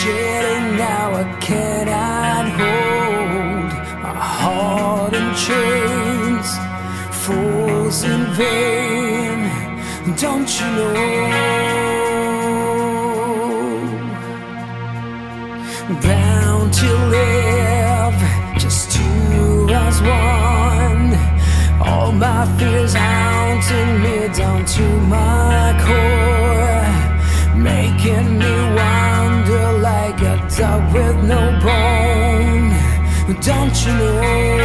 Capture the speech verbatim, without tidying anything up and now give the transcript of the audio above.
Shedding now I cannot hold. My heart in chains, falls in vain. Don't you know? Bound to live, just two as one. All my fears haunting me down to my core, making me wonder like a dog with no bone. Don't you know?